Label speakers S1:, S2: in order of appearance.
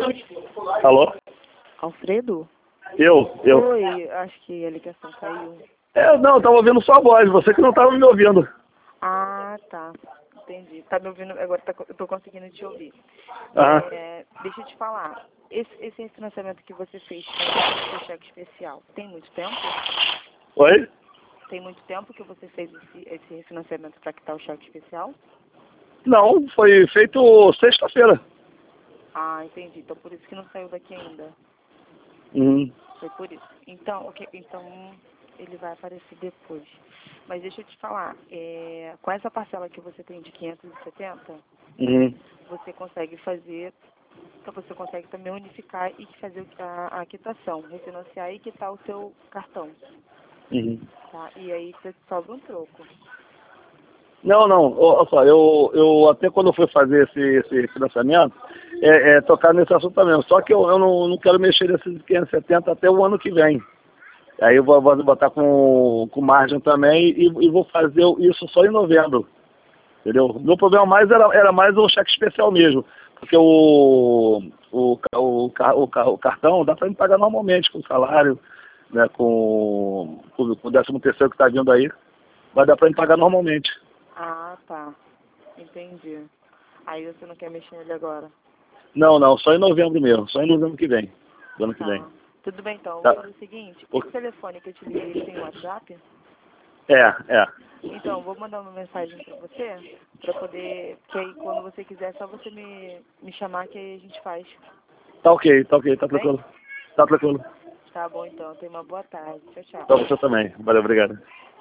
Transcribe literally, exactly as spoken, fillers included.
S1: Alô?
S2: Alfredo?
S1: Eu, eu.
S2: Oi, acho que a ligação caiu.
S1: É, não, eu tava ouvindo sua voz, você que não tava me ouvindo.
S2: Ah, tá. Entendi. Tá me ouvindo, agora tá, eu tô conseguindo te ouvir.
S1: Ah.
S2: É, deixa eu te falar. Esse, esse financiamento que você fez com o seu cheque especial, tem muito tempo?
S1: Oi?
S2: Tem muito tempo que você fez esse, esse refinanciamento para quitar o cheque especial?
S1: Não, foi feito sexta-feira.
S2: Ah, entendi. Então por isso que não saiu daqui ainda.
S1: Uhum.
S2: Foi por isso. Então, ok, então ele vai aparecer depois. Mas deixa eu te falar, é, com essa parcela que você tem de quinhentos e setenta,
S1: Uhum.
S2: você consegue fazer, então você consegue também unificar e fazer a, a quitação, refinanciar e quitar o seu cartão.
S1: Uhum.
S2: Tá? E aí você sobra um troco.
S1: Não, não, olha só, eu, eu até quando eu fui fazer esse, esse financiamento, é, é tocar nesse assunto também. Só que eu, eu não, não quero mexer nesses quinhentos e setenta até o ano que vem. Aí eu vou, vou botar com, com margem também e, e vou fazer isso só em novembro. Entendeu? O meu problema mais era, era mais o cheque especial mesmo. Porque o, o, o, o, o cartão dá para me pagar normalmente com o salário, né, com, com, com o décimo terceiro que está vindo aí. Vai dar para me pagar normalmente.
S2: Ah, tá. Entendi. Aí você não quer mexer nele agora?
S1: Não, não, só em novembro mesmo. Só em novembro que vem. Do ano que
S2: Tá.
S1: vem.
S2: Tudo bem então, eu
S1: Tá.
S2: vou fazer o seguinte, esse telefone que eu te liguei tem WhatsApp?
S1: É, é.
S2: Então, vou mandar uma mensagem pra você, pra poder, que aí quando você quiser é só você me, me chamar que aí a gente faz.
S1: Tá ok, tá ok, tá
S2: Tudo bem?
S1: tranquilo. Tá tranquilo.
S2: Tá bom então, tenha uma boa tarde. Tchau, tchau.
S1: Pra você também. Valeu, obrigado.